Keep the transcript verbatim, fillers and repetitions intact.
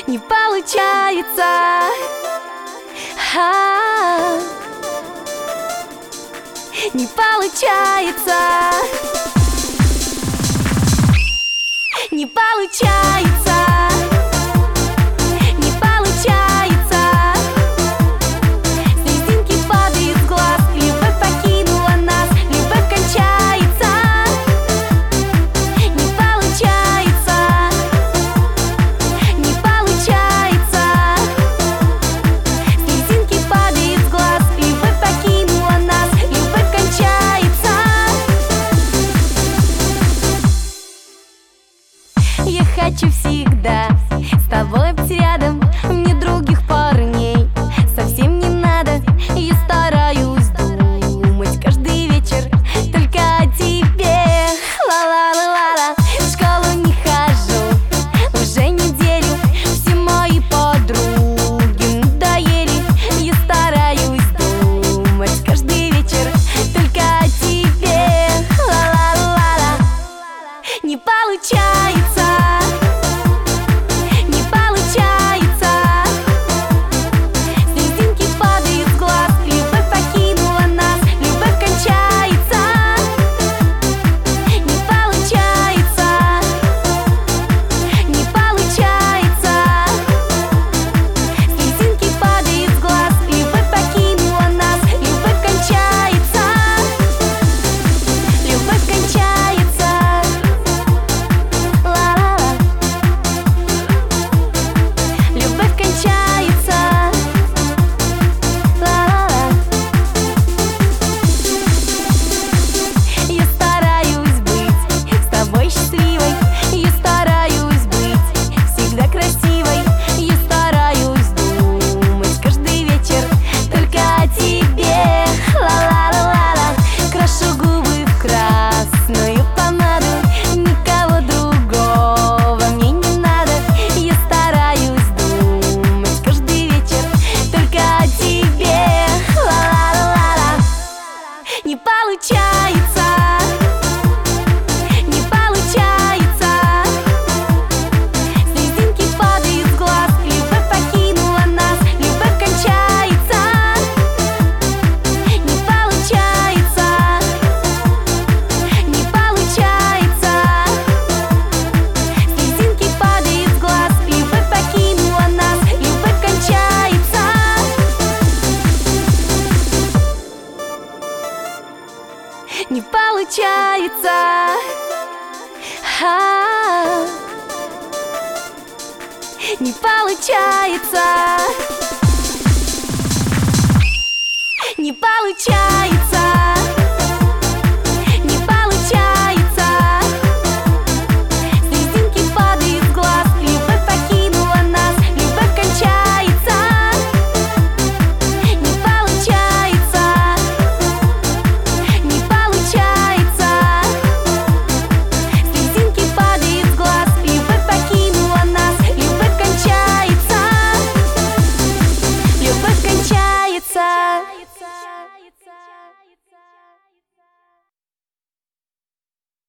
не получается. А-а-а. Не получается. Не получается. Не получается. Слезинки падают с глаз. Любовь покинула нас. Любовь кончается. Не получается. Не получается. Слезинки падают с глаз. Любовь покинула нас. Любовь кончается. Я хочу всегда с тобой быть рядом. Мне других парней совсем не надо. Я стараюсь думать каждый вечер только о тебе. Ла-ла-ла-ла-ла. В школу не хожу уже неделю. Все мои подруги надоели. Я стараюсь думать каждый вечер только о тебе. Ла-ла-ла-ла. Не получается. Не получается. Слезинки падают с глаз. Любовь покинула нас. Любовь кончается. Не получается. Не получается. Слезинки падают с глаз. Любовь покинула нас. Любовь кончается. Любовь кончается. Ла-ла-ла. Любовь кончается. Ла-ла-ла. Я стараюсь быть с тобой счастливой. Я стараюсь быть всегда красивой. Я стараюсь думать каждый вечер только о тебе. Ла-ла-ла-ла-ла. Крашу губы в красную помаду. Никого другого мне не надо. Я стараюсь думать каждый вечер только о тебе. Ла-ла-ла-ла. Не получается. Не получается. Слезинки падают с глаз. Любовь покинула нас. Любовь кончается. Не получается. Не получается. Слезинки падают с глаз. Любовь покинула нас. Любовь кончается. Не получается. А-а-а. Не получается. Не получается.